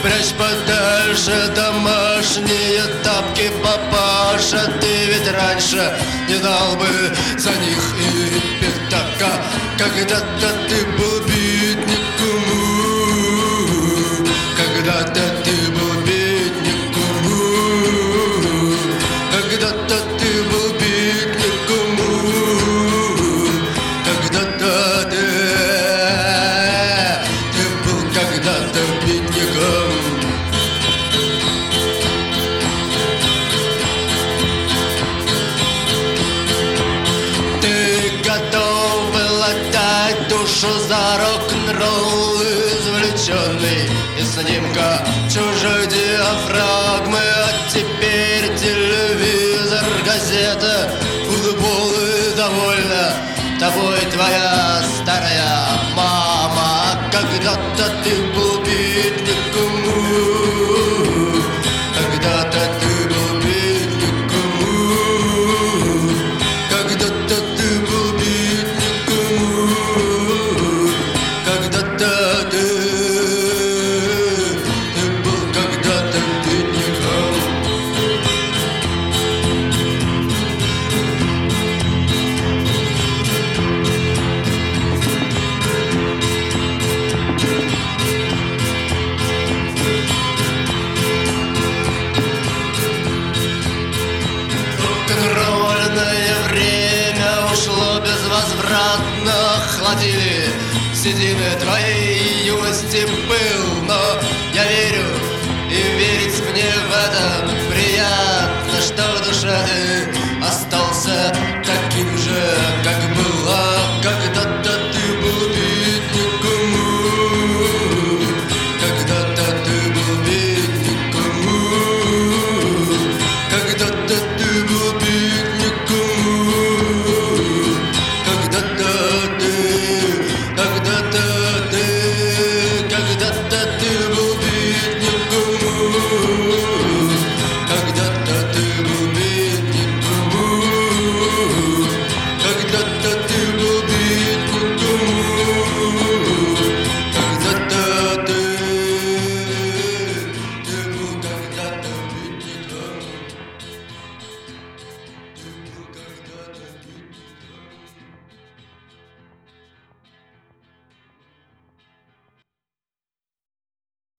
Спрячь подальше домашние тапки, папаша. Ты ведь раньше не дал бы за них и пятака. Когда-то ты был бедняком, когда-то ты был бедняком, когда-то ты был бедняком, когда-то ты был когда-то бедняком. Ты готов был отдать душу за рок-н-ролл, извлеченный из снимка чужой диафрагмы. А теперь телевизор, газета, футбол и довольна тобой твоя старая мама. Когда-то ты был бедняком, когда-то ты был бедняком, когда-то ты был бедняком, когда-то ты был когда-то бедняком. Рок-н-ролльное время ушло безвозвратно. Охладили седины твоей юности пыл. Но я верю, и верить мне в это приятно, что в душе ты остался